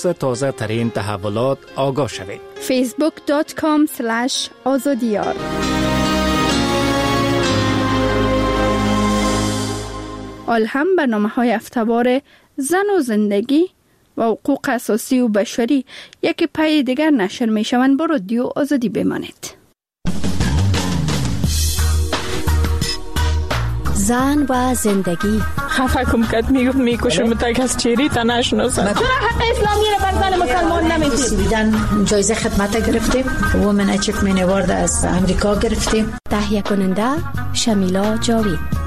تازه ترین تحولات آگاه شوید. facebook.com/azadiyar. هم برنامه‌های هفته‌وار زن و زندگی و حقوق اساسی و بشری یک پای دیگر نشر می‌شوند. با رادیو آزادی بمانید. زن و زندگی. خفه کم کت میکشم تا کس چیری تا نشناسم. چرا حق اسلامی رو بر زن مسلمان نمیدید؟ دیدن جایزه خدمت گرفتیم. وومن اچیومنت اوارد از امریکا گرفتیم. تهیه کننده شمیلا جاوید.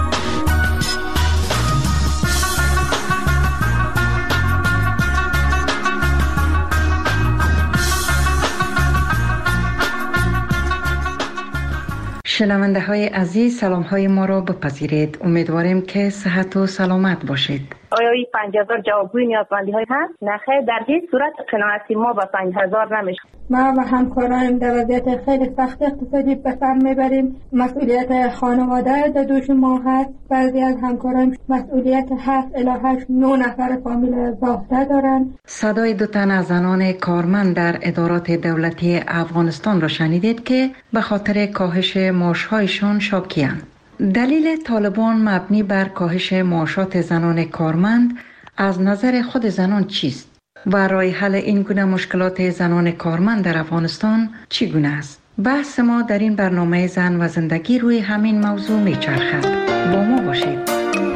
شنونده های عزیز، سلام های ما را بپذیرید. امیدواریم که صحت و سلامت باشید. آیا این 50,000 جوابگوی نیازمندی های هست؟ نخیر، در هیچ صورت قناعتی ما به 5,000 نمیشه. ما و همکارایم در وضعیت خیلی سخت اقتصادی به سر میبریم. مسئولیت خانواده در دوش ما هست. بعضی از همکارایم مسئولیت 7 الی 8 9 نفر فامیل زاخته دارن. صدای دو تن از زنان کارمند در ادارات دولتی افغانستان را شنیدید که به خاطر کاهش معاش‌هایشان شاکی‌اند. دلیل طالبان مبنی بر کاهش معاشات زنان کارمند از نظر خود زنان چیست و راه حل این گونه مشکلات زنان کارمند در افغانستان چگونه است؟ بحث ما در این برنامه زن و زندگی روی همین موضوع میچرخد. با ما باشید.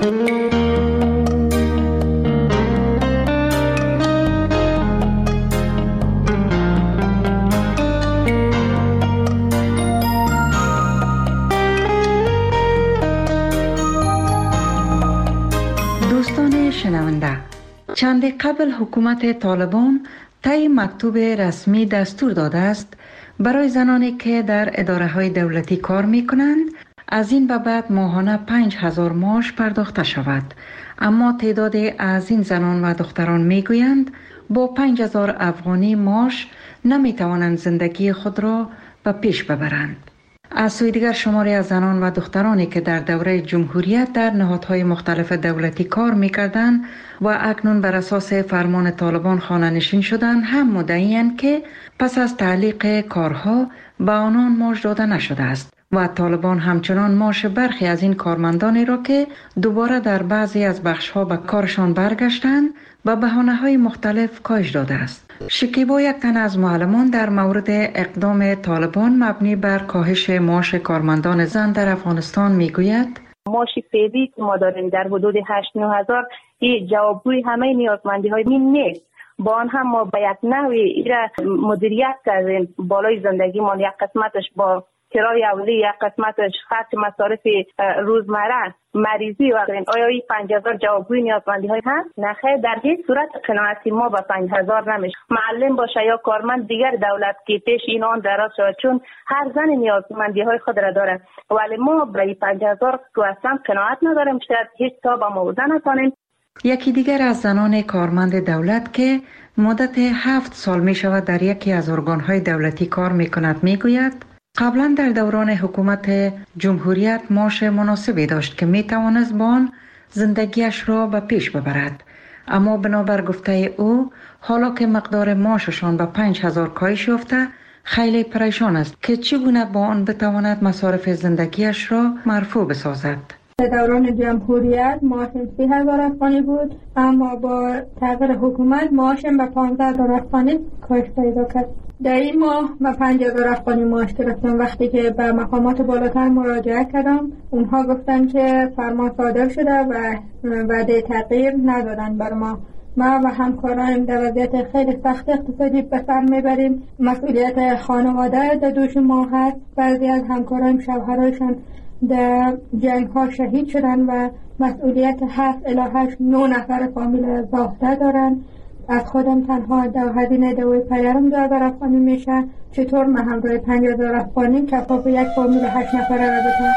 شنونده، چندی قبل حکومت طالبان طی مکتوب رسمی دستور داده است برای زنانی که در اداره های دولتی کار می کنند از این به بعد ماهانه 5,000 معاش پرداخته شود. اما تعدادی از این زنان و دختران می گویند با 5,000 افغانی معاش نمی توانند زندگی خود را به پیش ببرند. از سوی دیگر شماری از زنان و دخترانی که در دوره جمهوریت در نهادهای مختلف دولتی کار می‌کردند و اکنون بر اساس فرمان طالبان خانه‌نشین شدند هم مدعی‌اند که پس از تعلیق کارها به آنان معاش داده نشده است و طالبان همچنان معاش برخی از این کارمندانی را که دوباره در بعضی از بخش‌ها به کارشان برگشتند به بهانه‌های مختلف کاهش داده است. شکیبا، یک تن از معلمان، در مورد اقدام طالبان مبنی بر کاهش معاش کارمندان زن در افغانستان میگوید: معاش فعلی که ما داریم در حدود 8-9 هزار این جوابگوی همه نیازمندی های نیست. با آن هم ما به یک نحوی ایره مدیریت کردیم. بالای زندگی ما یک قسمتش با کرای اولی، یک قسمتش خرج مصارف روزمره، مریضی و غیره. آیا این 5,000 جوابگوی نیازمندی های هست؟ نخیر، در هیچ صورت قناعتی ما به 5,000 نمیشه. معلم باشه یا کارمند دیگر دولت که پیش این آن دراز شود، چون هر زن نیازمندی های خود را داره، ولی ما به 5,000 که اصلا قناعت نداریم. شاید هیچ تا به موضوع نکنیم. یکی دیگر از زنان کارمند دولت که مدت 7 سال می شود در یکی از ارگان‌های دولتی کار می کند می گوید: قبلا در دوران حکومت جمهوریت معاش مناسبی داشت که می توانست با آن زندگیش را به پیش ببرد. اما بنابر گفته او، حالا که مقدار معاششان به 5,000 کاهش یافته، خیلی پریشان است که چگونه با آن بتواند مصارف زندگیش را مرفوع بسازد. در دوران جمهوریت معاشم 30,000 افغانی بود، اما با تغییر حکومت معاشم به 15,000 افغانی کاهش پیدا کرد. در این ماه من 5,000 افغانی معاش گرفتم. وقتی که به مقامات بالاتر مراجعه کردم، اونها گفتن که فرمان صادر شده و وعده تغییر ندادن بر ما. ما و همکارایم در وضعیت خیلی سخت اقتصادی به سر میبریم. مسئولیت خانواده در دوش ما هست. بعضی از همکارایم شوهرایشان در جنگ ها شهید شدن و مسئولیت 7 الی 8 9 نفر فامیل زاخته دارن. از خودم تنها در هزینه دوی پدرم 2,000 افغانی میشه. چطور من همراه 5,000 افغانی کفاف یک فامیل 8 نفره را بدم؟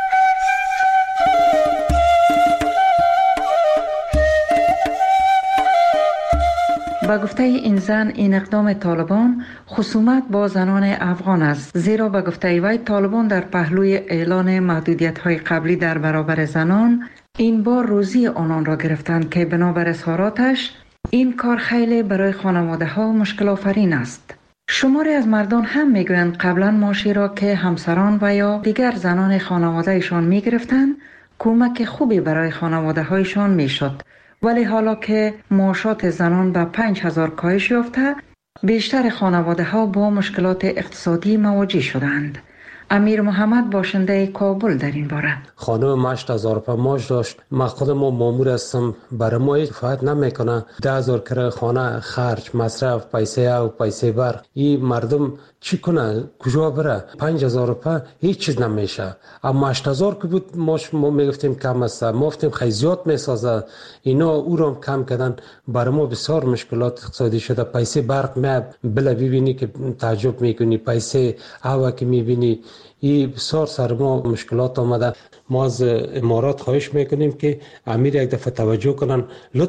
با گفته این زن، این اقدام طالبان خصومت با زنان افغان است، زیرا با گفته وی طالبان در پهلوی اعلان محدودیت‌های قبلی در برابر زنان این بار روزی آنان را گرفتند که بنابر اظهاراتش این کار خیلی برای خانواده ها مشکل آفرین است. شماری از مردان هم میگویند قبلا معاشی را که همسران و یا دیگر زنان خانواده ایشان میگرفتند کمک خوبی برای خانواده هایشان میشد، ولی حالا که معاشات زنان به 5000 کاهش یافته، بیشتر خانواده ها با مشکلات اقتصادی مواجه شدند. امیر محمد باشنده کابل در این باره: خانم 8000 روپیه معاش داشت. من خودم مامور هستم، برای ما هیچ فایده نمیکنه. 10000 کرایه خانه، خرج، مصرف، پیسه او، پیسه برق. این مردم چی کنه؟ کجا بره؟ 5000 روپیه هیچ چیز نمیشه. اما 8000 که بود معاش ما میگفتیم کم است، ما گفتیم خیلی زیاد میسازه. اینا او رو کم کردن. برای ما بسیار مشکلات اقتصادی شده. پیسه برق بله ببینی که تعجب میکنی، پیسه هوا که میبینی، این بسیار سر ما مشکلات آمده. ما از امارات خواهش میکنیم که امیر یک دفعه توجه کنن،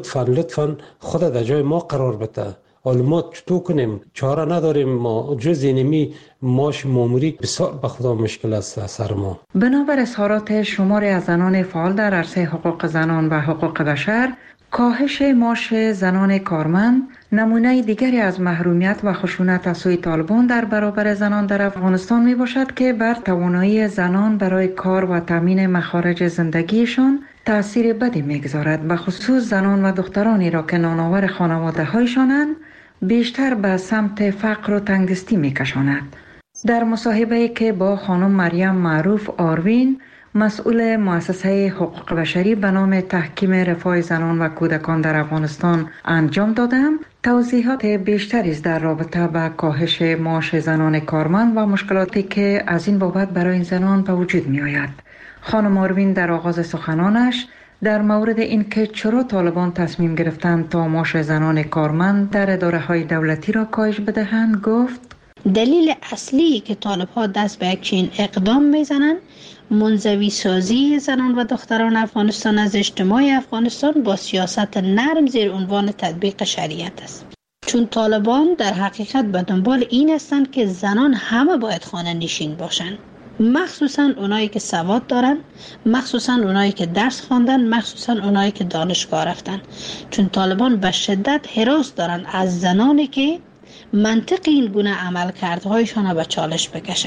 لطفاً خود در جای ما قرار بده. حالا ما چطور کنیم؟ چاره نداریم. ما جز اینمی معاش ماموری بسیار به خدا مشکل است سر ما. بنابر اظهارات شماری از زنان فعال در عرصه حقوق زنان و حقوق بشر، کاهش معاش زنان کارمند نمونه دیگری از محرومیت و خشونت از سوی طالبان در برابر زنان در افغانستان می باشد که بر توانایی زنان برای کار و تامین مخارج زندگیشان تأثیر بدی میگذارد و خصوص زنان و دخترانی را که نانآور خانواده هایشانند بیشتر به سمت فقر و تنگدستی میکشاند. در مصاحبه‌ای که با خانم مریم معروف آروین، مسئول مؤسسه حقوق بشری به نام تحکیم رفاه زنان و کودکان در افغانستان انجام دادم، توضیحات بیشتری در رابطه با کاهش معاش زنان کارمند و مشکلاتی که از این بابت برای این زنان به وجود می آید. خانم آروین در آغاز سخنانش در مورد اینکه چرا طالبان تصمیم گرفتند تا معاش زنان کارمند در اداره‌های دولتی را کاهش بدهند گفت: دلیل اصلی که طالب‌ها دست به یک چنین اقدام میزنند منزوی سازی زنان و دختران افغانستان از اجتماع افغانستان با سیاست نرم زیر عنوان تطبیق شریعت است. چون طالبان در حقیقت به دنبال این هستند که زنان همه باید خانه نشین باشند، مخصوصا اونایی که سواد دارن، مخصوصا اونایی که درس خواندن، مخصوصا اونایی که دانشگاه رفتن. چون طالبان به شدت هراس دارن از زنانی که منطق این گونه عملکردهایشان به چالش بکشه.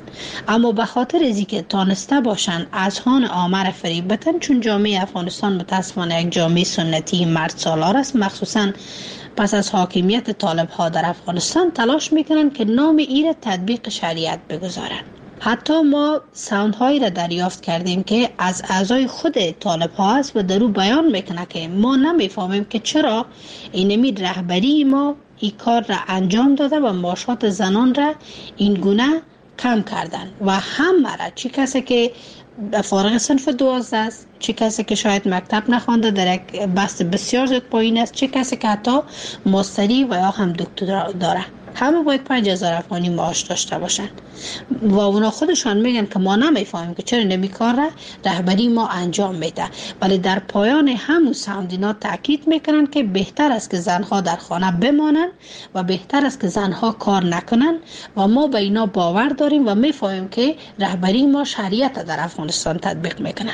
اما به خاطر از اینکه تانسته باشن اذهان عامه را فریب بدن، چون جامعه افغانستان متاسفانه یک جامعه سنتی مرد سالار است، مخصوصا پس از حاکمیت طالب ها در افغانستان تلاش میکنن که نام این را تطبیق شریعت بگذارن. حتی ما ساوندهایی را دریافت کردیم که از اعضای خود طالب ها است و در او بیان میکنه که ما نمیفهمیم که چرا اینمی رهبری ما این کار را انجام داده و معاشات زنان را این گونه کم کردن و همه را، چه کسی که فارغ صنف 12 است، چه کسی که شاید مکتب نخوانده در یک بست بسیار زیاد پایین است، چه کسی که حتی ماستری و یا هم دکترا داره، همه باید 5000 افغانی معاش داشته باشن و اونا خودشان میگن که ما نمیفهمیم که چرا نمی کار را رهبری ما انجام میده. ولی در پایان همون ساوندینا تاکید میکنن که بهتر است که زنها در خانه بمانن و بهتر است که زنها کار نکنن و ما به اینا باور داریم و میفهمیم که رهبری ما شریعت در افغانستان تطبیق میکنه.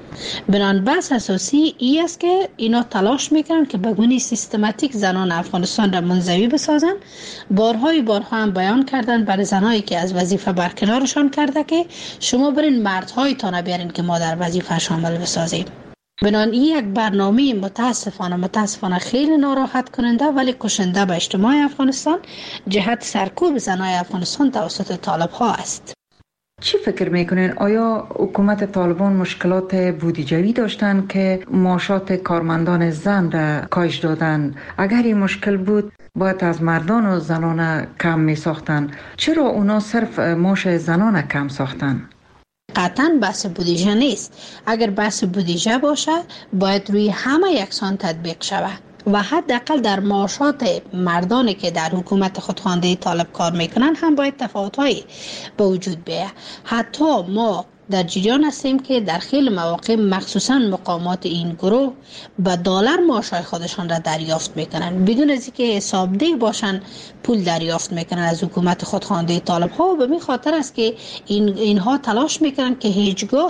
بنان بحث اساسی ای است که اینا تلاش میکنن که به گونه سیستماتیک زنان افغانستان را منزوی بسازن. بارها هم بیان کردن برای زنایی که از وظیفه برکنارشان کرده که شما برین مردهای تا نبیارین که ما در وظیفه شامل بسازیم. بنان این یک برنامه متاسفانه خیلی ناراحت کننده ولی کشنده به اجتماع افغانستان جهت سرکوب زنای افغانستان توسط طالب ها است. چی فکر میکنین؟ آیا حکومت طالبان مشکلات بودجه‌ای داشتن که معاشات کارمندان زن را کاهش دادن؟ اگر این مشکل بود باید از مردان و زنان کم می ساختن. چرا اونا صرف معاش زنان کم ساختن؟ قطعاً بحث بودجه نیست. اگر بحث بودجه باشه باید روی همه یکسان تطبیق شود و حداقل در معاشات مردانی که در حکومت خودخوانده طالب کار میکنن هم باید تفاوت‌هایی به وجود بیاید. حتی ما در جریان هستیم که در خیلی مواقع مخصوصا مقامات این گروه به دلار معاشای خودشان را دریافت میکنن بدون از اینکه حسابدهی باشن، پول دریافت میکنن از حکومت خودخوانده طالب ها و به این خاطر است که اینها تلاش میکنن که هیچگاه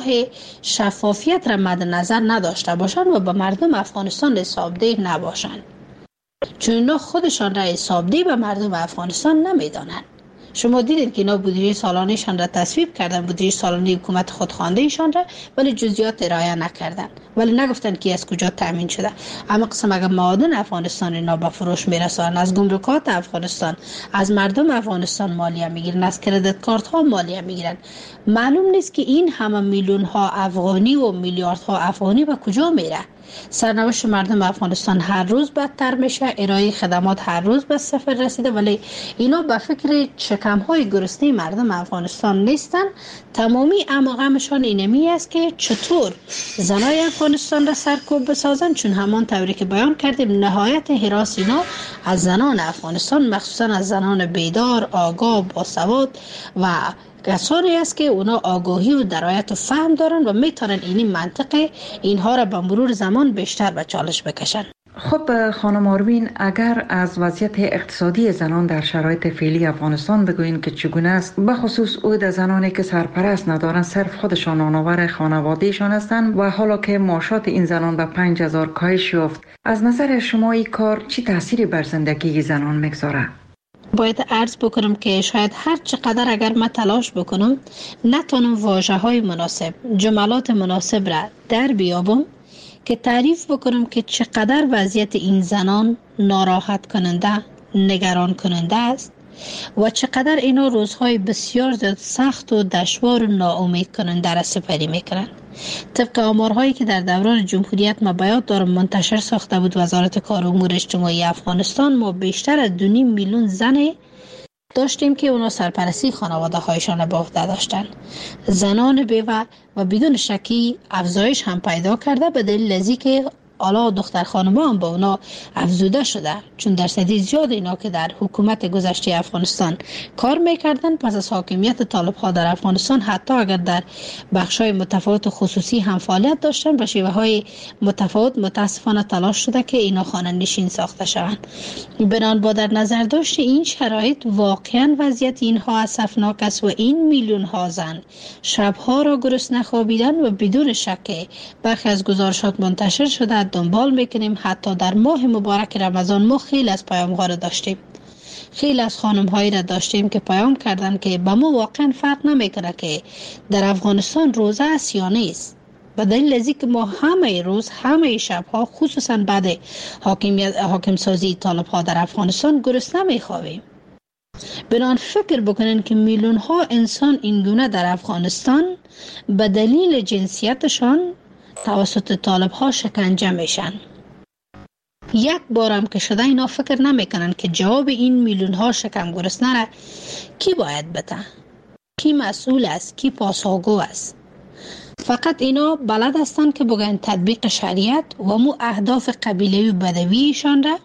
شفافیت را مد نظر نداشته باشن و به مردم افغانستان حسابده نباشن. چون اینا خودشان را حسابدهی به مردم افغانستان نمیدانند. شما دیدید که اینا بودجه سالانه‌شان را تصویب کردن، بودجه سالانه حکومت خودخوانده‌شان را، ولی جزئیات ارائه نکردن، ولی نگفتن که از کجا تامین شده. اما قسم اگر معادن افغانستان اینا به فروش میرسانن، از گمرکات افغانستان، از مردم افغانستان مالیه میگیرن، از کردیت کارت ها مالیه میگیرن، معلوم نیست که این همه میلیون ها افغانی و میلیاردها افغانی به کجا میره. سرنوشت مردم افغانستان هر روز بدتر میشه، ارائه خدمات هر روز به صفر رسیده، ولی اینا به فکر شکم‌های گرسنه مردم افغانستان نیستن. تمامی غمشان اینمی است که چطور زنای افغانستان را سرکوب بسازن، چون همان طوری که بیان کردیم نهایت هراس اینا از زنان افغانستان، مخصوصا از زنان بیدار، آگاه، باسواد و کسانی است که اونا آگاهی و درایت و فهم دارن و میتونن این منطقه اینها را به مرور زمان بیشتر به چالش بکشن. خب خانم آروین، اگر از وضعیت اقتصادی زنان در شرایط فعلی افغانستان بگوین که چگونه است، به خصوص عود زنانی که سرپرست ندارن، صرف خودشان آنآور خانوادهشان هستند و حالا که معاشات این زنان به 5000 کاهش یافت، از نظر شما این کار چی تأثیری بر زندگی زنان میگذاره؟ باید عرض بکنم که شاید هر چقدر اگر من تلاش بکنم نتونم واژه های مناسب، جملات مناسب را در بیابم که تعریف بکنم که چقدر وضعیت این زنان ناراحت کننده، نگران کننده است و چقدر اینا روزهای بسیار زیاد سخت و دشوار و ناامید کننده را سپری میکنند. طبق آمارهایی که در دوران جمهوریت ما بیاد دارم منتشر ساخته بود وزارت کار و امور اجتماعی افغانستان، ما بیشتر از 2.5 میلیون زن داشتیم که اونا سرپرستی خانواده هایشان به عهده داشتن. زنان بیوه و بدون شکی افزایش هم پیدا کرده به دلیل ازی که حالا دختر خانم‌ها هم با اونا افزوده شده، چون درصدی زیاد اینا که در حکومت گذشته افغانستان کار میکردن پس از حاکمیت طالب‌ها در افغانستان، حتی اگر در بخش‌های متفاوت و خصوصی هم فعالیت داشتن، به شیوه‌های متفاوت متاسفانه تلاش شده که اینا خانه نشین ساخته شوند. بنابراین با در نظر داشت این شرایط واقعا وضعیت اینها اسفناک است و این میلیون ها زن شبها را گرسنه خوابیدن و بدون شک برخی از گزارشات منتشر شده دنبال میکنیم. حتی در ماه مبارک رمضان ما خیلی از پیام‌ها را داشتیم، خیلی از خانم‌هایی را داشتیم که پیام کردن که با ما واقعا فرق نمیکنه که در افغانستان روزه است یا نیست، به دلیل ازی که ما همه روز همه شبها خصوصا بعد حاکم سازی طالب‌ها در افغانستان گرسنه میخوابیم. بنان فکر بکنن که میلیون ها انسان اینگونه در افغانستان به دلیل جنسیتشان توسط طالب‌ها شکنجه میشن. یک بارم که شده اینا فکر نمیکنن که جواب این میلیون ها شکم گرسنه را کی باید بده، کی مسئول است، کی پاسخگو است. فقط اینا بلد هستن که بگن تطبیق شریعت و مو اهداف قبیله‌ای و بدویشان را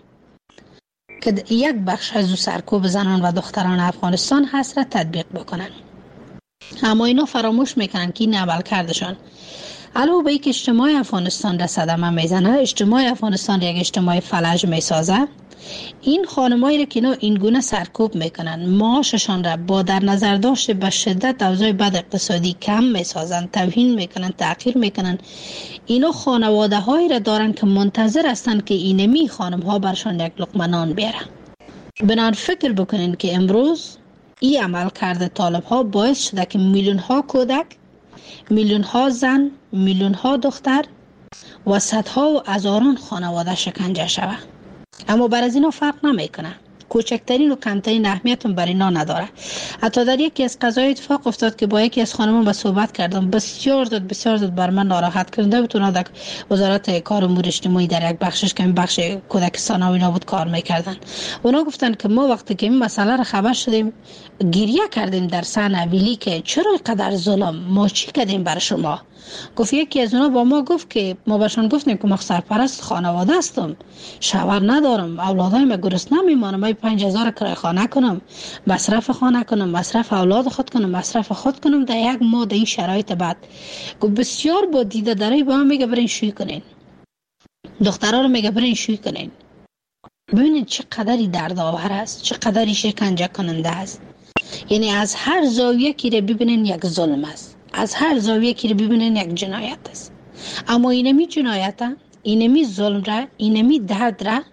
که یک بخش از سرکوب زنان و دختران افغانستان هست را تطبیق بکنن. اما اینا فراموش میکنن که این عمل کردشان علاوه بر اینکه اجتماع افغانستان را صدمه میزنه، اجتماع افغانستان را یک اجتماع فلج میسازه. این خانمایی را که اینا این گونه سرکوب میکنن، معاششان را با در نظر داشته به شدت اوضاع بد اقتصادی کم میسازن، توهین میکنن، تحقیر میکنن. اینا خانواده هایی را دارن که منتظر هستن که اینمی خانم ها برشان یک لقمه نان بیارن. بنابراین فکر بکنین که امروز این عمل کرده طالب ها باعث شده که میلیون ها کودک، میلیون ها زن، میلیون ها دختر و صدها و هزاران خانواده شکنجه شود. اما بر از اینا فرق نمیکنه، کوچکترین و کمترین اهمیت هم بر اینا نداره. حتی در یکی از قضایا اتفاق افتاد که با یکی از خانمان با صحبت کردم، بسیار زود بر من ناراحت کننده بود. اونا در وزارت کار و امور اجتماعی در یک بخشش که بخش کودکستان و اینا بود کار میکردن. اونا گفتن که ما وقتی که این مسئله را خبر شدیم گریه کردیم در سن اویلی که چرا اینقدر ظلم، ما چی کردیم برای شما. گفت یکی از اونا با ما گفت که ما بهشون گفتیم که ما سرپرست خانواده هستم، شوهر ندارم، اولادایم گرسنه میمانم، من 5000 کرایه خانه کنم، مصرف خانه کنم، مصرف اولاد خود کنم، مصرف خود کنم در یک ماه در این شرایط بد. گفت بسیار با دیده داره با هم میگه برین شوی کنین، دخترها رو میگه برین شوی کنین. ببینید چقدری دردآور است، چقدری شکنجه کننده است. یعنی از هر زاویه که رو ببینین یک ظلم است، از هر زاویه که رو ببینین یک جنایت است. اما اینمی جنایت، اینمی ظلم را، اینمی درد را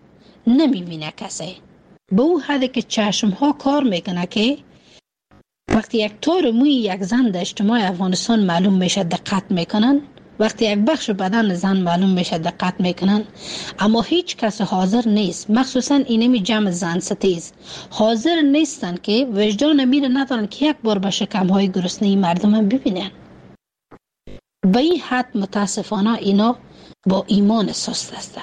نمیبینه کسی. به او حدی که چشم ها کار میکنه که وقتی یک تار موی یک زن در اجتماع افغانستان معلوم میشه دقت میکنن، وقتی یک بخش بدن زن معلوم میشه دقت میکنن، اما هیچ کس حاضر نیست، مخصوصا اینمی جمع زن ستیز حاضر نیستن که وجدان میره ندارن که یک بار به شکم های گرسنه مردم هم ببینن. به این حد متاسفانه اینا با ایمان سست هستن.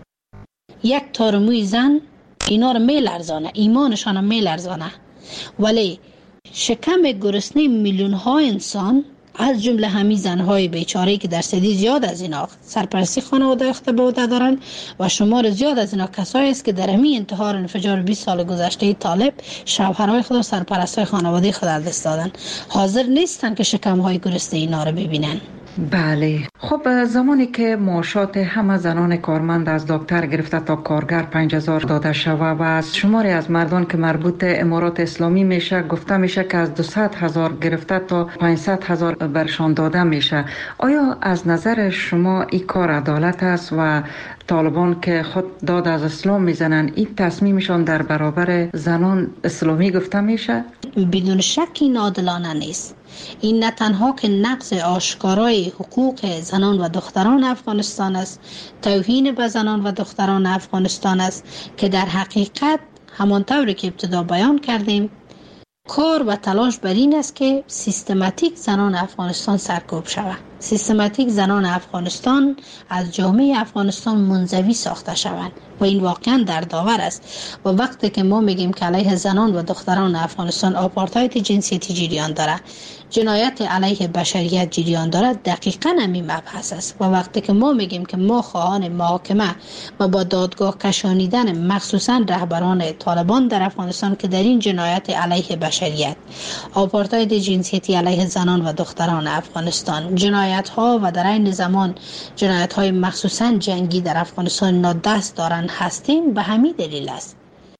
یک تار موی زن اینا رو میلرزانه، ایمانشان رو میلرزانه، ولی شکم گرسنه میلیون ها انسان از جمله همین زنهای بیچاره که درصدی زیاد از اینا سرپرستی خانواده اخته به عهده دارن و شمار زیاد از اینا کسایی است که در همین انتحار انفجار 20 سال گذشته طالب شوهرای خود و سرپرستای خانواده خود از دست دادن، حاضر نیستن که شکمهای گرسنه اینا رو ببینن. بله. خب زمانی که معاشات همه زنان کارمند از دکتر گرفته تا کارگر 5000 داده شوه و از شماری از مردان که مربوط امارات اسلامی میشه گفته میشه که از 200,000 گرفته تا 500,000 برشان داده میشه، آیا از نظر شما این کار عدالت است و طالبان که خود داد از اسلام میزنن این تصمیمشان در برابر زنان اسلامی گفته میشه؟ بدون شک این عادلانه نیست. این نه تنها که نقض آشکارای حقوق زنان و دختران افغانستان است، توهین به زنان و دختران افغانستان است که در حقیقت همانطوری که ابتدا بیان کردیم کار و تلاش بر این است که سیستماتیک زنان افغانستان سرکوب شود، سیستماتیک زنان افغانستان از جامعه افغانستان منزوی ساخته شوند و این واقعا دردآور است. و وقتی که ما میگیم که علیه زنان و دختران افغانستان آپارتاید جنسیتی جریان داره، جنایت علیه بشریت جریان داره، دقیقاً همین مبحث است. و وقتی که ما میگیم که ما خواهان محاکمه و با دادگاه کشانیدن مخصوصا رهبران طالبان در افغانستان که در این جنایت علیه بشریت، آپارتاید جنسیتی علیه زنان و دختران افغانستان، جنایت ها و در این زمان جنایت های مخصوصا جنگی در افغانستان دست دارن هستیم، به همین دلیل است.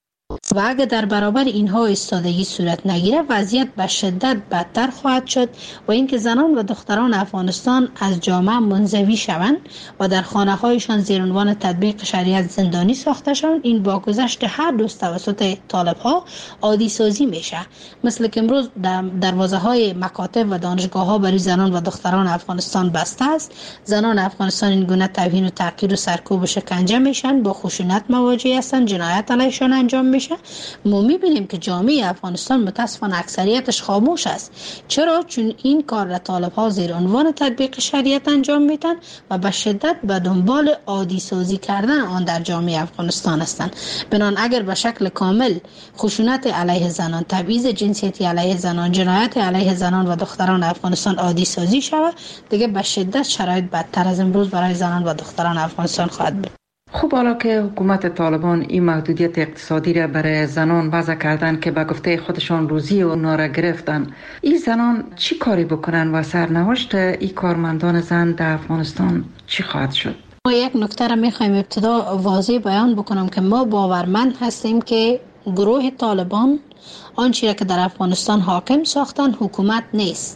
و اگر در برابر اینها ایستادگی صورت نگیره وضعیت به شدت بدتر خواهد شد و اینکه زنان و دختران افغانستان از جامعه منزوی شوند و در خانه هایشان زیر عنوان تطبیق شریعت زندانی ساخته شوند، این با گذشت هر دوست توسط طالب ها عادی سازی میشه. مثل که امروز دروازه های مکاتب و دانشگاه ها برای زنان و دختران افغانستان بسته است، زنان افغانستان این گونه توهین و تحقیر و سرکوب و شکنجه میشن، با خشونت مواجه هستند، جنایت علیهشان انجام میشه. ما میبینیم که جامعه افغانستان متاسفانه اکثریتش خاموش است. چرا؟ چون این کار را طالب ها زیر عنوان تطبیق شریعت انجام میدن و به شدت به دنبال عادی سازی کردن آن در جامعه افغانستان هستند. بنان اگر به شکل کامل خشونت علیه زنان، تبعیض جنسیتی علیه زنان، جنایت علیه زنان و دختران افغانستان عادی سازی شود، دیگه به شدت شرایط بدتر از امروز برای زنان و دختران افغانستان خواهد بود. خب حالا که حکومت طالبان این محدودیت اقتصادی را برای زنان وضع کردن که به گفته خودشان روزی اونا را گرفتن، این زنان چی کاری بکنن و سرنوشت این کارمندان زن در افغانستان چی خواهد شد؟ ما یک نکته را میخوایم ابتدا واضح بیان بکنم که ما باورمند هستیم که گروه طالبان آنچه را که در افغانستان حاکم ساختن حکومت نیست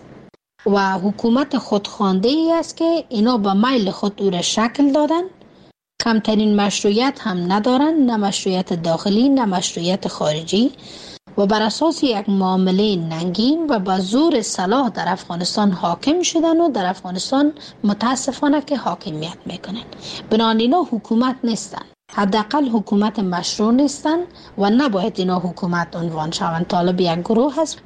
و حکومت خودخوانده ای است که اینا به میل خود او را شکل دادن. کمترین مشروعیت هم ندارن، نه مشروعیت داخلی نه مشروعیت خارجی، و بر اساس یک معامله ننگین و با زور سلاح در افغانستان حاکم شدن و در افغانستان متاسفانه که حاکمیت میکنن. بنابراین اینا حکومت نیستن، حداقل حکومت مشروع نیستن و نباید اینا حکومت عنوان شوند. طالب یک گروه هست.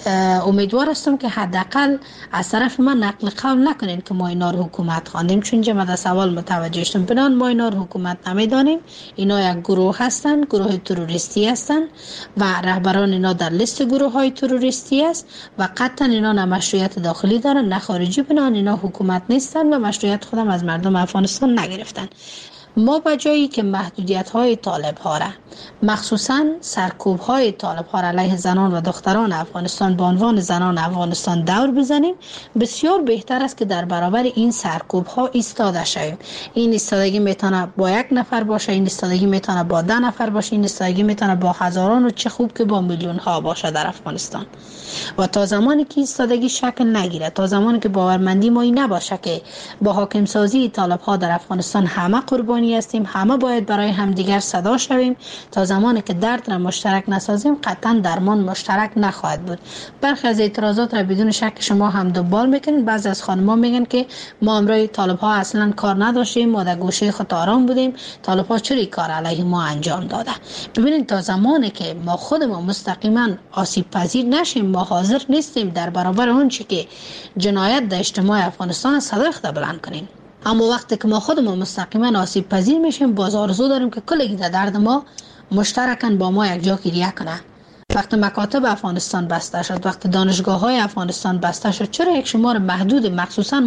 امیدوار هستم که حداقل از طرف من نقل قول نکنین که ما اینا رو حکومت خواندیم، چون جمع در سوال متوجه شدم. بنان ما اینا رو حکومت نمیدانیم. اینا یک گروه هستن، گروه تروریستی هستن و رهبران اینا در لیست گروه های تروریستی است و قطعا اینا نه مشروعیت داخلی دارن نه خارجی. بنان اینا حکومت نیستن و مشروعیت خودم از مردم افغانستان نگرفتن. ما به جایی که محدودیت های طالب ها را، مخصوصا سرکوب های طالب ها را علیه زنان و دختران افغانستان به عنوان زنان افغانستان دور بزنیم، بسیار بهتر است که در برابر این سرکوب ها ایستاده شویم. این ایستادگی میتونه با یک نفر باشه، این ایستادگی میتونه با 10 نفر باشه، این ایستادگی میتونه با هزاران و چه خوب که با میلیون ها باشه در افغانستان. و تا زمانی که ایستادگی شکل نگیره، تا زمانی که باورمندی ما این نباشه که با حاکم سازی طالب ها در افغانستان همه قربانی قربانی هستیم. همه باید برای همدیگر صدا شویم. تا زمانی که درد را مشترک نسازیم قطعا درمان مشترک نخواهد بود. برخی از اعتراضات را بدون شک شما هم دنبال میکنین. بعضی از خانم‌ها میگن که ما امروز طالب‌ها اصلا کار نداشتیم، ما در گوشه خود آرام بودیم، طالب‌ها چرا کار علیه ما انجام داده. ببینید تا زمانی که ما خودمون مستقیما آسیب پذیر نشیم، ما حاضر نیستیم در برابر اون چی که جنایت در اجتماع افغانستان صدای خود بلند کنیم. اما وقتی که ما خودمون مستقیما آسیب پذیر میشیم، باز آرزو داریم که کلی در درد ما مشترکاً با ما یک جا گریه کنه. وقتی مکاتب افغانستان بسته شد، وقتی دانشگاه‌های افغانستان بسته شد، چرا یک شمار محدود، مخصوصاً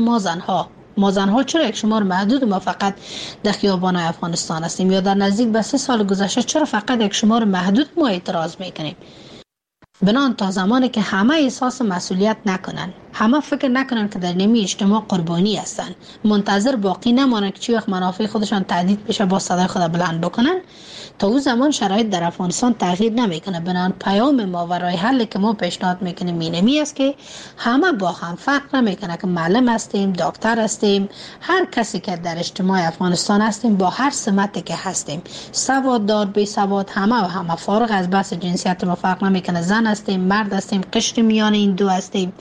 ما زنها چرا یک شمار محدود ما فقط در خیابان‌های افغانستان هستیم؟ یا در نزدیک به 3 سال گذشته چرا فقط یک شمار محدود ما اعتراض میکنیم؟ بنان تا زمانی که همه احساس مسئولیت نکنن، همه فکر نکنن که در نمی اجتماع قربانی هستن، منتظر باقی نمانن که چی وقت منافع خودشان تهدید بشه با صدای خود بلند بکنن، تا اون زمان شرایط در افغانستان تغییر نمیکنه. بنان پیام ما و راه حلی که ما پیشنهاد میکنیم اینمی است که همه با هم، فرق نمیکنه که معلم هستیم، دکتر هستیم، هر کسی که در اجتماع افغانستان هستیم، با هر سمتی که هستیم، سواددار بی سواد، همه فارغ از بحث جنسیت ما فرق نمیکنه، زن هستیم، مرد هستیم، قشر میان این دو هستیم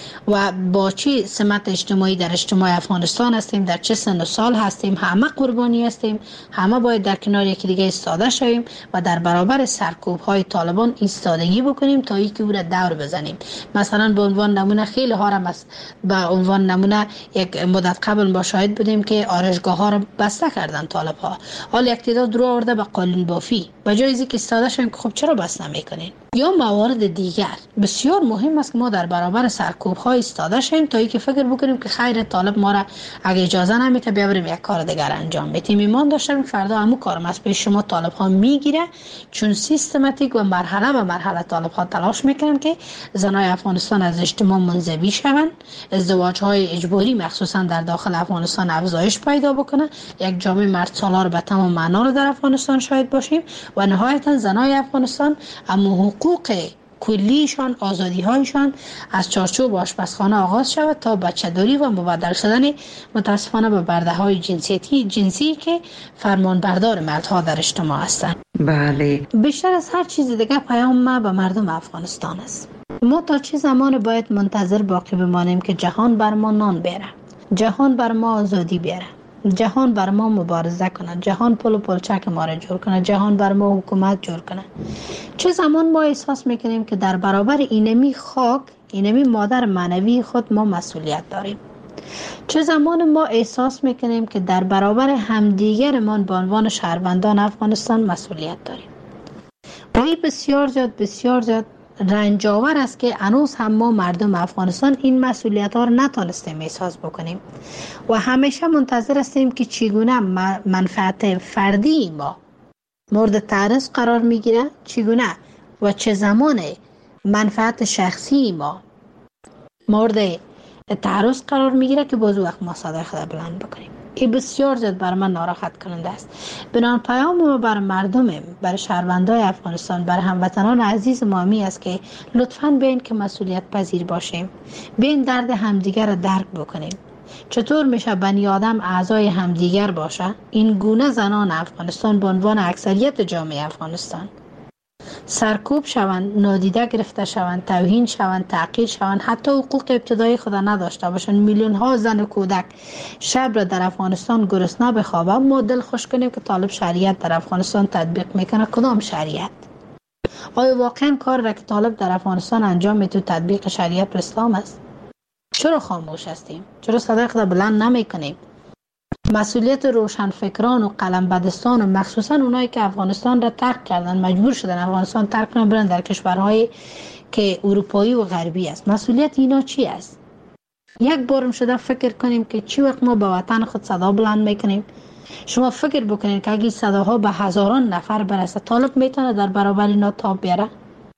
و با چه سمت اجتماعی در اجتماع افغانستان هستیم، در چه سن و سال هستیم، همه قربانی هستیم. همه باید در کنار یکی دیگه ایستاده شویم و در برابر سرکوب های طالبان ایستادگی بکنیم تا اینکه او را دور بزنیم. مثلا به عنوان نمونه خیلی ها را به عنوان نمونه یک مدت قبل ما شاهد بودیم که آرایشگاه ها را بسته کردن طالب ها. حال یک تعداد رو آورده به قالین بافی، به جای اینکه ایستاده شویم که خب چرا بس نمیکنین؟ یا موارد دیگر. بسیار مهم است که ما در برابر سرکوب ها ایستاده شیم تا اینکه فکر بکنیم که خیر طالب ما را اگه اجازه نمیده بیا بریم یک کار دیگر انجام بدیم. ایمان داشتیم فردا همون کارم از پیش شما طالب ها میگیره، چون سیستماتیک و مرحله به مرحله طالب ها تلاش میکنن که زنای افغانستان از اجتماع منزوی شوند، ازدواج های اجباری مخصوصا در داخل افغانستان افزایش پیدا بکنه، یک جامعه مرد سالار به تمام معنا رو در افغانستان شاهد باشیم و نهایتا زنای افغانستان اما حقوق کلیشان، آزادی هایشان از چارچوب آشپزخانه آغاز شود تا بچه‌داری و مبدل شدن متاسفانه به برده های جنسی که فرمانبردار مردها در اجتماع هستند. بله. بیشتر از هر چیز دیگه پیام ما به مردم افغانستان است. ما تا چه زمان باید منتظر باقی بمانیم که جهان بر ما نان بیاره، جهان بر ما آزادی بیاره، جهان بر ما مبارزه کنه، جهان پل و پلچک ما را جور کنه، جهان بر ما حکومت جور کنه؟ چه زمان ما احساس میکنیم که در برابر اینمی خاک، اینمی مادر معنوی خود ما مسئولیت داریم؟ چه زمان ما احساس میکنیم که در برابر همدیگرمان به عنوان شهروندان افغانستان مسئولیت داریم؟ و این بسیار زیاد رنجاور است که هنوز هم ما مردم افغانستان این مسئولیت ها را نتانستیم احساس بکنیم و همیشه منتظر هستیم که چگونه منفعت فردی ما مورد تعرض قرار میگیره، چگونه و چه زمان منفعت شخصی ما مورد تعرض قرار میگیره که باز وقت ما صدای خود بلند بکنیم. این بسیار زیاد بر من ناراحت کننده است. بنان پیام ما بر مردم، بر شهروندان افغانستان، بر هموطنان عزیز ما می است که لطفاً بیاین که مسئولیت پذیر باشیم، بیاین درد همدیگر را درک بکنیم. چطور میشه بنی آدم اعضای همدیگر باشه؟ این گونه زنان افغانستان به عنوان اکثریت جامعه افغانستان سرکوب شوند، نادیده گرفته شوند، توهین شوند، تحقیر شوند، حتی حقوق ابتدایی خود نداشته باشند. میلیون ها زن و کودک شب را در افغانستان گرسنه بخوابند. ما دل خوش کنیم که طالب شریعت در افغانستان تطبیق میکنه. کدام شریعت؟ آیا واقعا کار را که طالب در افغانستان انجام میده تطبیق شریعت و اسلام است؟ چرا خاموش هستیم؟ چرا صدای خود بلند نمیکنیم؟ مسئولیت روشنفکران و قلمبدستان و مخصوصا اونایی که افغانستان را ترک کردن، مجبور شدن افغانستان ترک کنن برن در کشورهای که اروپایی و غربی است، مسئولیت اینا چی است؟ یک بارم شده فکر کنیم که چی وقت ما به وطن خود صدا بلند میکنیم. شما فکر بکنید که اگه صداها به هزاران نفر برسه، طالب میتونه در برابر اینا تاب بیاره؟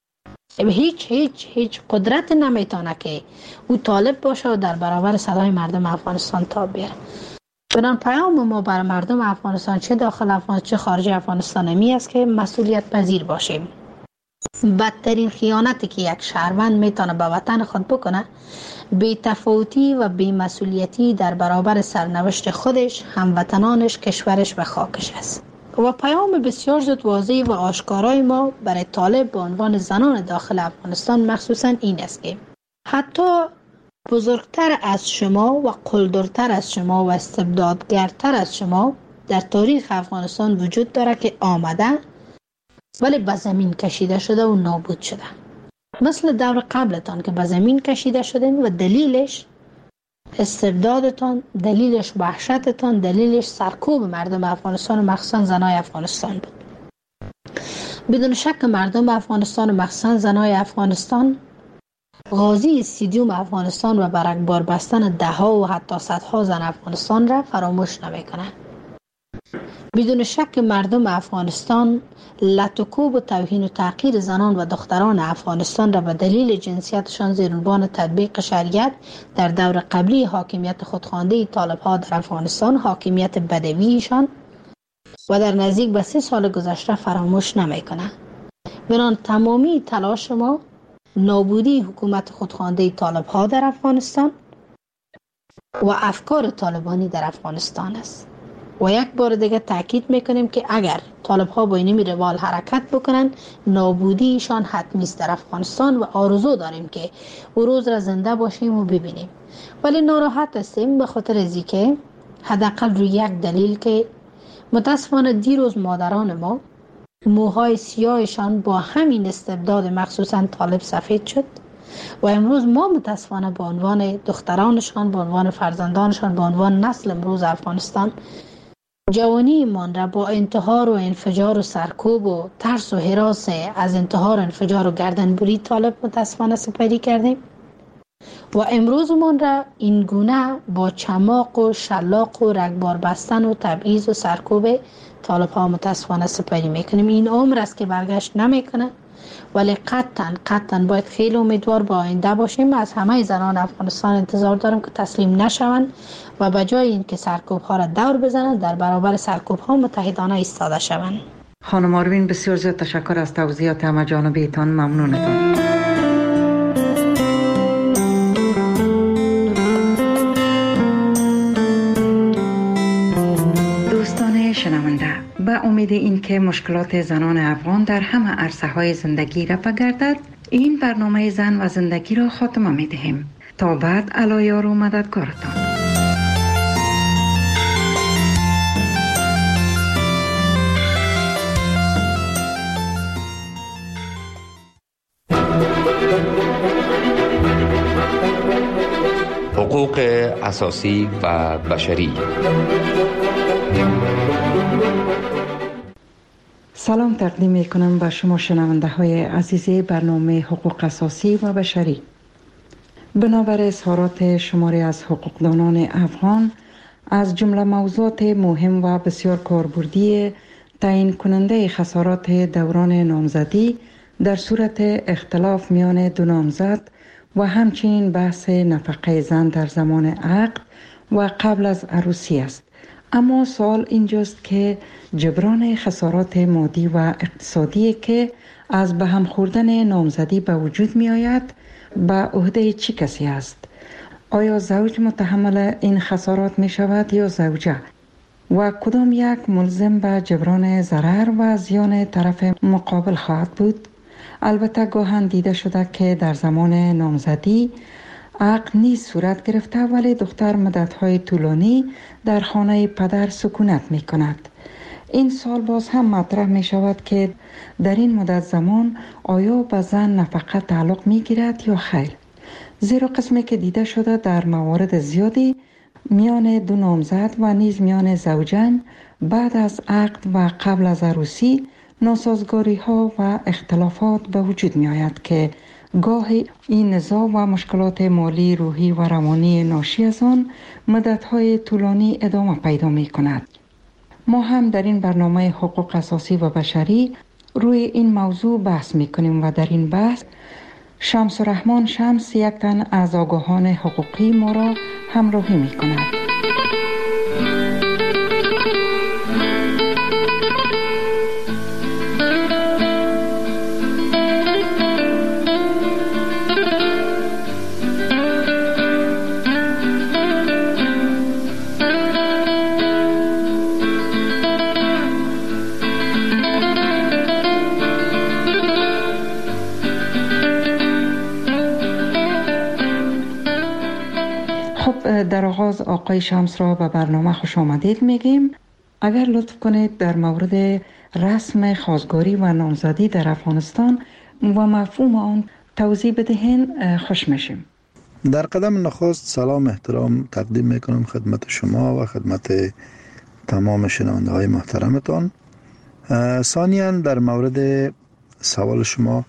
هیچ قدرت نمیتونه که او طالب باشه و در برابر صدای مردم افغانستان تاب بیاره. بنان پیام ما بر مردم افغانستان، چه داخل افغانستان چه خارج افغانستان، می است که مسئولیت پذیر باشیم. بدترین خیانتی که یک شهروند میتونه به وطن خود بکنه بی تفاوتی و بی مسئولیتی در برابر سرنوشت خودش، هموطنانش، کشورش و خاکش است. و پیام بسیار زود واضح و آشکارای ما برای طالب به عنوان زنان داخل افغانستان مخصوصا این است که حتی بزرگتر از شما و قلدرتر از شما و استبدادگرتر از شما در تاریخ افغانستان وجود داره که آمده ولی به زمین کشیده شده و نابود شده. مثل دور قبلتان که به زمین کشیده شدین و دلیلش استبدادتان، دلیلش وحشتتان، دلیلش سرکوب مردم افغانستان و مخصوصا زنای افغانستان بود. بدون شک مردم افغانستان و مخصوصا زنای افغانستان غازی استادیوم افغانستان و برگبار بستن دهها و حتی صدها زن افغانستان را فراموش نمی‌کنند. بدون شک مردم افغانستان لطوکوب و توهین و تحقیر زنان و دختران افغانستان را به دلیل جنسیتشان زیر عنوان تطبیق شریعت در دور قبلی حاکمیت خودخوانده طالب‌ها در افغانستان، حاکمیت بدویشان و در نزدیک به 3 سال گذشته فراموش نمی‌کنند. بنابراین تمامی تلاش ما نابودی حکومت خودخوانده طالب‌ها در افغانستان و افکار طالبانی در افغانستان است. و یک بار دیگه تاکید میکنیم که اگر طالب‌ها با این روال حرکت بکنن نابودیشان حتمی است در افغانستان و آرزو داریم که او روز را زنده باشیم و ببینیم. ولی ناراحت هستیم به خاطر از که حداقل روی یک دلیل که متاسفانه دیروز مادران ما موهای سیاهشان با همین استبداد مخصوصا طالب سفید شد و امروز ما متاسفانه به عنوان دخترانشان، به عنوان فرزندانشان، به عنوان نسل امروز افغانستان جوانی من را با انتحار و انفجار و سرکوب و ترس و هراس از انتحار و انفجار و گردنبری طالب متاسفانه سپری کردیم و امروز من را این گونه با چماق و شلاق و رگبار بستن و تبعیض و سرکوب طالب ها متاسفانه سپری میکنیم. این عمر است که برگشت نمیکنه ولی قطعا باید خیلی امیدوار با آینده باشیم. از همه زنان افغانستان انتظار دارم که تسلیم نشوند و به جای اینکه سرکوب ها را دور بزنند در برابر سرکوب ها متحدانه ایستاده شوند. خانم آروین بسیار زیاد تشکر از توضیحات همه جانبیتان. ممنونتان. دوستان شنونده، به امید اینکه مشکلات زنان افغان در همه عرصه‌های زندگی رفع گردد، این برنامه زن و زندگی را خاتمه می‌دهیم. تا بعد علایار و مددکارتان. حقوق اساسی و بشری. سلام تقدیم می‌کنم به شما شنونده های عزیز برنامه حقوق اساسی و بشری. بنابر اظهارات شماری از حقوقدانان افغان از جمله موضوعات مهم و بسیار کاربردی تعیین کننده خسارات دوران نامزدی در صورت اختلاف میان دو نامزد و همچنین بحث نفقه زن در زمان عقد و قبل از عروسی است. اما سوال اینجاست که جبران خسارات مادی و اقتصادی که از به هم خوردن نامزدی به وجود می آید به عهده چه کسی است؟ آیا زوج متحمل این خسارات می شود یا زوجه؟ و کدام یک ملزم به جبران ضرر و زیان طرف مقابل خواهد بود؟ البته گاهن دیده شده که در زمان نامزدی عقد نیز صورت گرفته ولی دختر مدت‌های طولانی در خانه پدر سکونت می کند. این سال باز هم مطرح می شود که در این مدت زمان آیا به زن نفقه تعلق می گیرد یا خیر؟ زیرا قسمی که دیده شده در موارد زیادی میان دو نامزد و نیز میان زوجین بعد از عقد و قبل از عروسی ناسازگاری ها و اختلافات به وجود می آید که گاهی این نزاع و مشکلات مالی، روحی و روانی ناشی از آن مدت‌های طولانی ادامه پیدا می کند. ما هم در این برنامه حقوق اساسی و بشری روی این موضوع بحث می کنیم و در این بحث شمس الرحمن شمس یک تن از آگاهان حقوقی ما را همراهی می کند. خب در آغاز آقای شمس را به برنامه خوش آمدید میگیم. اگر لطف کنید در مورد رسم خواستگاری و نامزدی در افغانستان و مفهوم آن توضیح بدهین خوش میشیم. در قدم نخست سلام احترام تقدیم میکنم خدمت شما و خدمت تمام شنونده های محترمتان. ثانیاً در مورد سوال شما،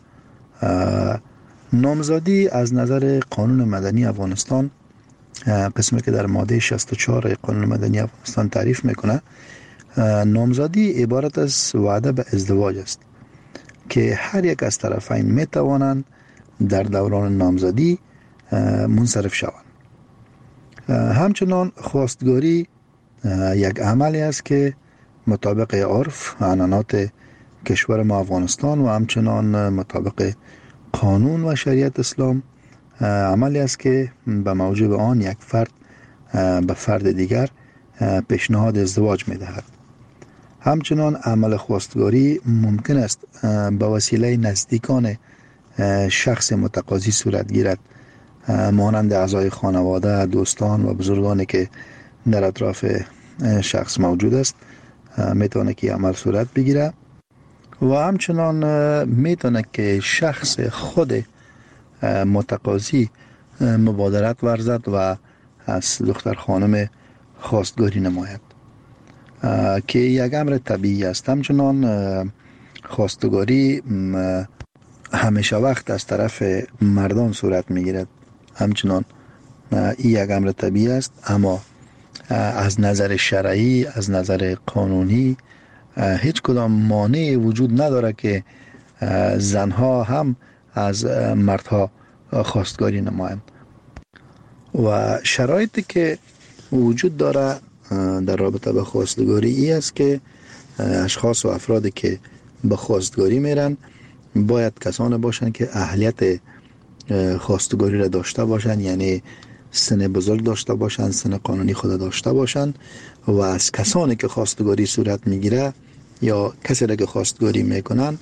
نامزدی از نظر قانون مدنی افغانستان، قسمی که در ماده 64 قانون مدنی افغانستان تعریف میکنه، نامزدی عبارت از وعده به ازدواج است که هر یک از طرفین میتوانند در دوران نامزدی منصرف شوند. همچنان خواستگاری یک عملی است که مطابق عرف و عنعنات کشور ما افغانستان و همچنان مطابق قانون و شریعت اسلام عملی است که به موجب آن یک فرد به فرد دیگر پیشنهاد ازدواج می‌دهد. همچنان عمل خواستگاری ممکن است به وسیله نزدیکان شخص متقاضی صورت گیرد، مانند اعضای خانواده، دوستان و بزرگانی که در اطراف شخص موجود است میتونه که عمل صورت بگیره و همچنان میتونه که شخص خود متقاضی مبادرت ورزد و از دختر خانم خواستگاری نماید که یک امر طبیعی است. همچنان خواستگاری همیشه وقت از طرف مردان صورت میگیرد، همچنان این یک امر طبیعی است، اما از نظر شرعی، از نظر قانونی هیچ کدام مانعی وجود نداره که زنها هم از مردها خواستگاری نمایند. و شرایطی که وجود داره در رابطه با خواستگاری ای است که اشخاص و افرادی که به خواستگاری میرن باید کسانی باشند که اهلیت خواستگاری را داشته باشند، یعنی سن بزرگ داشته باشند، سن قانونی خود داشته باشند و از کسانی که خواستگاری صورت میگیره یا کسی را که خواستگاری میکنن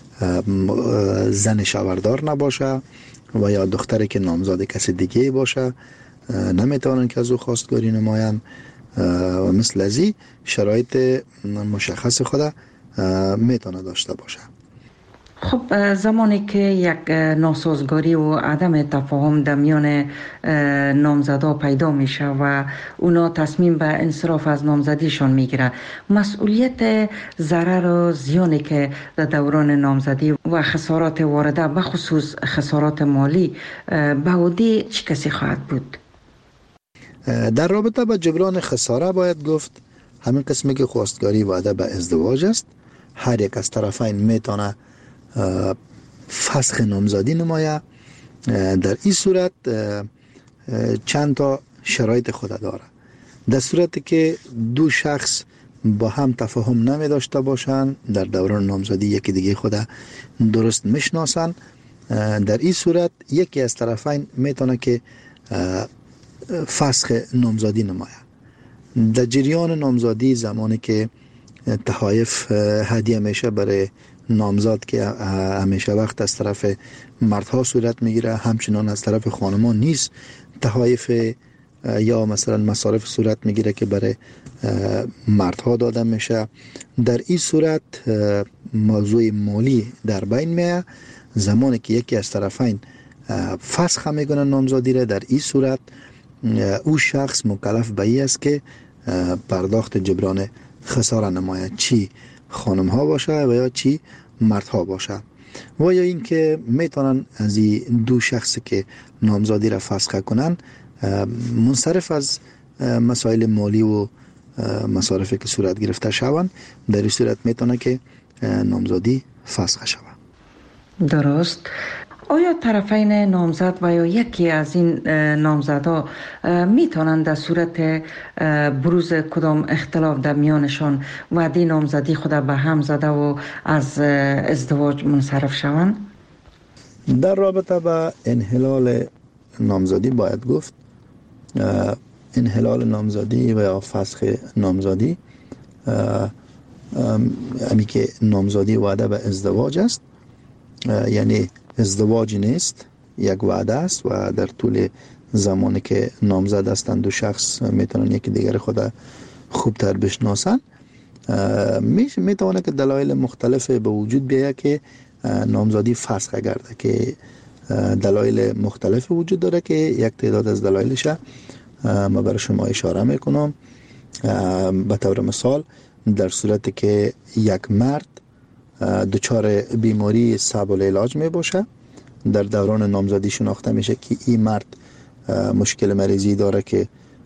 زن شوهردار نباشه و یا دختری که نامزد کسی دیگه باشه نمیتونن که از او خواستگاری نمایند و مثل ازی شرایط مشخص خود میتونه داشته باشه. خب زمانی که یک ناسازگاری و عدم تفاهم در میان نامزدا پیدا میشه و اونا تصمیم به انصراف از نامزدیشان میگیره، مسئولیت ضرر و زیانی که در دوران نامزدی و خسارات وارده به خصوص خسارات مالی به عهده چه کسی خواهد بود؟ در رابطه با جبران خساره باید گفت همین قسمی که خواستگاری وعده به ازدواج است، هر یک از طرفین میتونه فسخ نامزدی نمایه. در این صورت چند تا شرایط خود داره. در صورتی که دو شخص با هم تفاهم نمی داشته باشند، در دوران نامزدی یکی دیگه خود درست میشناسن، در این صورت یکی از طرفین میتونه که فسخ نامزدی نمایه. در جریان نامزدی زمانی که تحایف هدیه میشه برای نامزد که همیشه وقت از طرف مردها صورت میگیره، همچنان از طرف خانمان نیز تحایف یا مثلا مصارف صورت میگیره که برای مردها داده میشه. در این صورت موضوع مالی در بین میه. زمانی که یکی از طرفین فسخ میکنه نامزدی را، در این صورت او شخص مکلف به این است که پرداخت جبران خساره نماید، چی خانم ها باشه و یا چی مردها باشه، و یا اینکه میتونن از این دو شخصی که نامزدی را فسخ کنن منصرف از مسائل مالی و مصارفی که صورت گرفته شوند. در این صورت میتونه که نامزدی فسخ شود. درست. آیا طرفین نامزد و یا یکی از این نامزدها میتونند در صورت بروز کدام اختلاف در میانشان وعده نامزدی خود به هم زده و از ازدواج منصرف شوند؟ در رابطه با انحلال نامزدی باید گفت انحلال نامزدی و یا فسخ نامزدی همی که نامزدی وعده به ازدواج است، یعنی ازدواج نیست، یک وعده است و در طول زمانی که نامزد هستند دو شخص میتونن یکی دیگر خود خوبتر بشناسن. میتونه که دلایل مختلف به وجود بیاید که نامزدی فسخ گرده، که دلایل مختلف وجود داره که یک تعداد از دلایلش ما برای شما اشاره میکنم. به طور مثال در صورتی که یک مرد دچار بیماری صعب العلاج می باشه، در دوران نامزدی شناخته میشه که این مرد مشکل مریضی داره که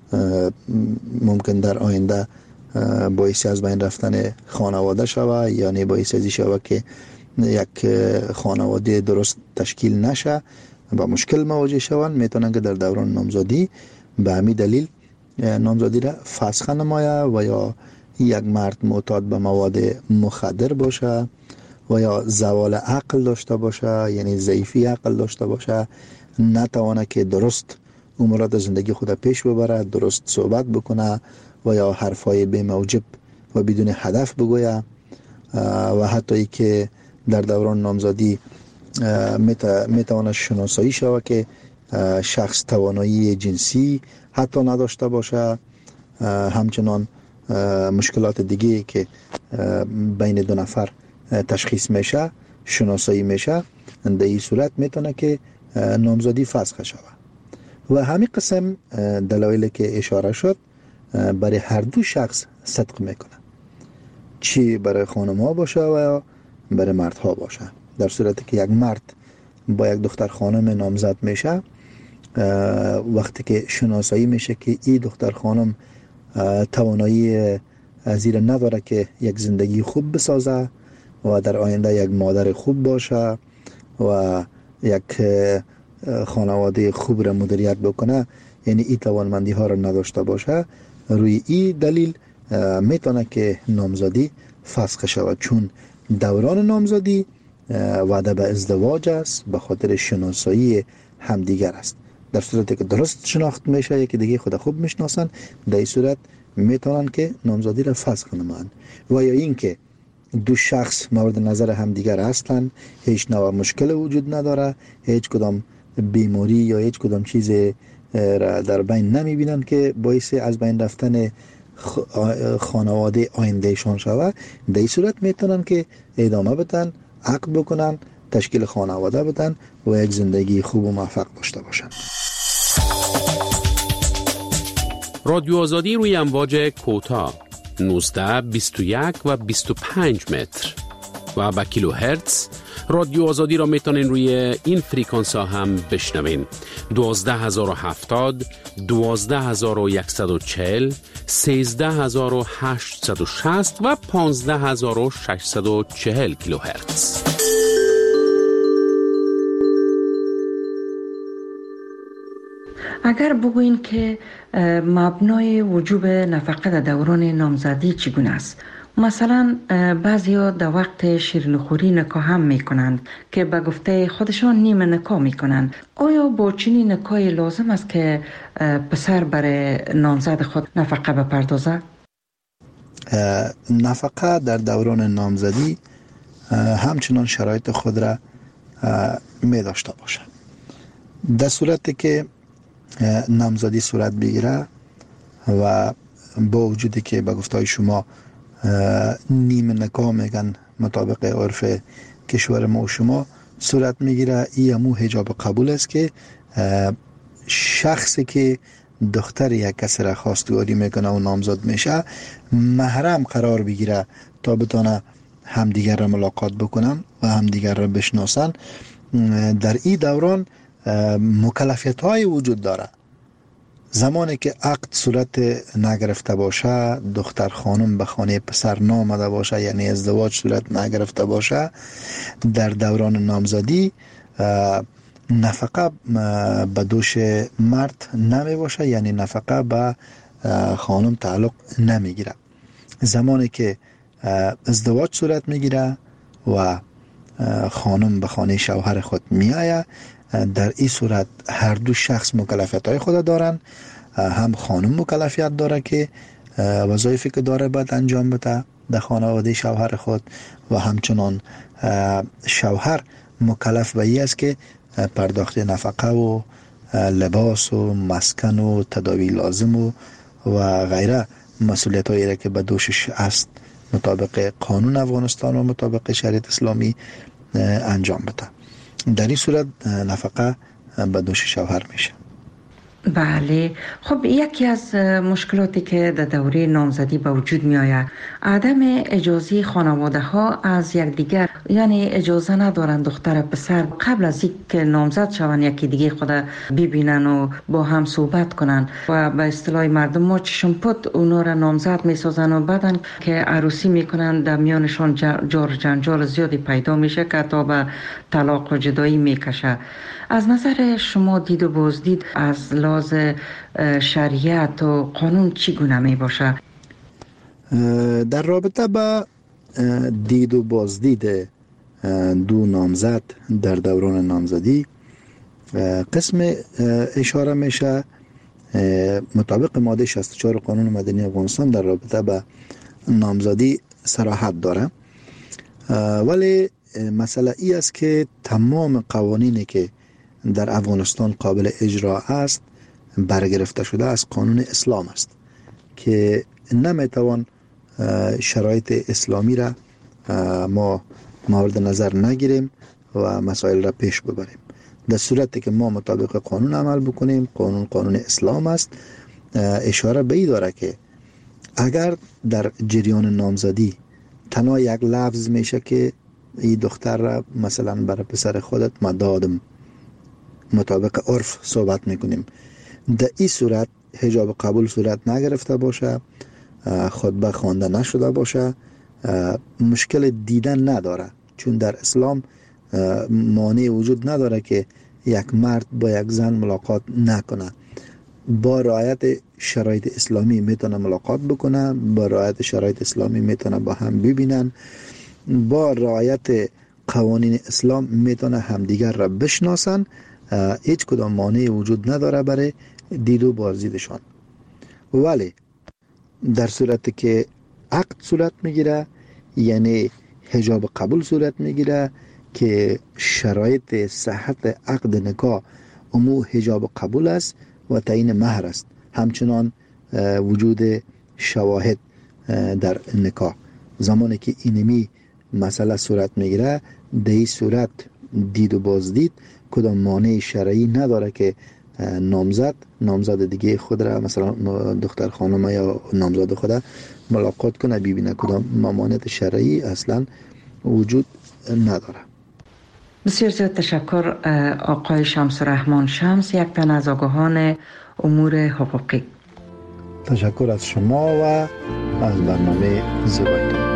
ممکن در آینده باعث از بین رفتن خانواده شوه، یعنی باعث ازی شوه که یک خانواده درست تشکیل نشه، با مشکل مواجه شوند. میتونن که در دوران نامزدی به همین دلیل نامزدی را فسخ نمایه، و یا یک مرد معتاد به مواد مخدر باشه و یا زوال عقل داشته باشه، یعنی ضعیفی عقل داشته باشه، نتوانه که درست امورات زندگی خود پیش ببره، درست صحبت بکنه و یا حرفای بی موجب و بدون هدف بگویه، و حتی ای که در دوران نامزدی میتواند شناسایی شود که شخص توانایی جنسی حتی نداشته باشه. همچنان مشکلات دیگه که بین دو نفر تشخیص میشه، شناسایی میشه، در این صورت میتونه که نامزدی فسخ شود. و همین قسم دلایلی که اشاره شد برای هر دو شخص صدق میکنه، چی برای خانم ها باشه و یا برای مرد ها باشه. در صورتی که یک مرد با یک دختر خانم نامزد میشه، وقتی که شناسایی میشه که این دختر خانم توانایی زیر نداره که یک زندگی خوب بسازه و در آینده یک مادر خوب باشه و یک خانواده خوب را مدیریت بکنه، یعنی این توانمندی ها را نداشته باشه، روی این دلیل میتونه که نامزدی فسخ شود، چون دوران نامزدی وعده به ازدواج است، به خاطر شناسایی همدیگر است. در صورتی که درست شناخت میشه، یکی دیگه خود خوب میشناسن، در این صورت میتونن که نامزدی را فسخ نمایند. و یا این که دو شخص مورد نظر همدیگر هستند، هیچ نوع مشکل وجود نداره، هیچ کدام بیماری یا هیچ کدام چیز را در بین نمیبینن که باعث از بین رفتن خانواده آیندهشان شود، در این صورت میتونن که ادامه بدن، عقد بکنن، تشکیل خانواده بدن و یک زندگی خوب و موفق داشته باشند. رادیو آزادی روی امواج کوتاه 19، 21 و 25 متر و با کیلو هرتز. رادیو آزادی را میتونین روی این فریکانس ها هم بشنوین: 12070، 12140، 13860 و 15640 کیلو هرتز. اگر بگوین که مبنای وجوب نفقه در دوران نامزدی چگونه است؟ مثلا بعضیا در وقت شیرینیخوری نکاح هم میکنند که به گفته خودشان نیمه نکاح میکنند. آیا با چنین نکاحی لازم است که پسر برای نامزد خود نفقه بپردازد؟ نفقه در دوران نامزدی همچنان شرایط خود را می داشته باشد. در صورتی که نامزدی صورت بگیره و با وجودی که به گفته شما نیمه نکاح میگن مطابق عرف کشور ما و شما صورت میگیره، این همو حجاب قبول است که شخصی که دختر یک کس را خواستگاری میکنه و نامزد میشه محرم قرار بگیره تا بتونه همدیگر را ملاقات بکنن و همدیگر را بشناسن. در این دوران مکلفیت های وجود داره. زمانی که عقد صورت نگرفته باشه، دختر خانم به خانه پسر نامده باشه، یعنی ازدواج صورت نگرفته باشه، در دوران نامزدی نفقه به دوش مرد نمی باشه، یعنی نفقه به خانم تعلق نمیگیره. زمانی که ازدواج صورت میگیره و خانم به خانه شوهر خود میآید، در این صورت هر دو شخص مکلفیت های خود دارن. هم خانم مکلفیت داره که وظایفی که داره باید انجام بده در خانواده شوهر خود، و همچنان شوهر مکلف به این است که پرداخت نفقه و لباس و مسکن و تداوی لازم و غیره مسئولیت هایی که به دوشش است مطابق قانون افغانستان و مطابق شریعت اسلامی انجام بده. در این صورت نفقه به دوش شوهر میشه. بله، خب یکی از مشکلاتی که در دوره نامزدی به وجود می آید عدم اجازه خانواده ها از یکدیگر، یعنی اجازه ندارن دختر پسر قبل از اینکه نامزد شوند یکی دیگه خود ببینن و با هم صحبت کنن و به اصطلاح مردم ما چشم پد اونا را نامزد می سازن و بعدن که عروسی میکنن در میانشان جار جنجال زیادی پیدا میشه که تا به طلاق و جدایی میکشه. از نظر شما دید و بازدید از لحاظ شریعت و قانون چگونه می باشه؟ در رابطه با دید و بازدید دو نامزد در دوران نامزدی قسم اشاره میشه مطابق ماده 64 قانون مدنی افغانستان در رابطه با نامزدی صراحت داره، ولی مسئله ای است که تمام قوانینی که در افغانستان قابل اجرا است برگرفته شده از قانون اسلام است که نمیتوان شرایط اسلامی را ما مورد نظر نگیریم و مسائل را پیش ببریم. در صورتی که ما مطابق قانون عمل بکنیم، قانون اسلام است، اشاره به این داره که اگر در جریان نامزدی تنها یک لفظ میشه که این دختر را مثلا برای پسر خودت مدادم مطابق عرف صحبت میکنیم، در این صورت حجاب قبول صورت نگرفته باشه، خطبه خوانده نشده باشه، مشکل دیدن نداره، چون در اسلام مانع وجود نداره که یک مرد با یک زن ملاقات نکنه. با رعایت شرایط اسلامی میتونه ملاقات بکنه، با رعایت شرایط اسلامی میتونه با هم ببینن، با رعایت قوانین اسلام میتونه همدیگر را بشناسن. هیچ کدام مانع وجود نداره برای دید و بازدیدشان. ولی در صورتی که عقد صورت میگیره، یعنی حجاب قبول صورت میگیره که شرایط صحت عقد نکاح امو حجاب قبول است و تعیین مهر است، همچنان وجود شواهد در نکاح. زمانی که اینمی مسئله صورت میگیره، در این صورت دید و بازدید کدام مانع شرعی نداره که نامزد دیگه خود را، مثلا دختر خانم یا نامزد خود ملاقات کنه ببینه، کدام ممانعت شرعی اصلا وجود نداره. بسیار زیاد تشکر آقای شمس الرحمن شمس، یک تن از آگاهان امور حقوقی. تشکر از شما و از برنامه زیبایتون.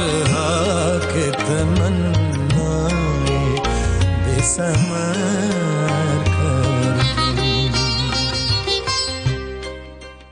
Samar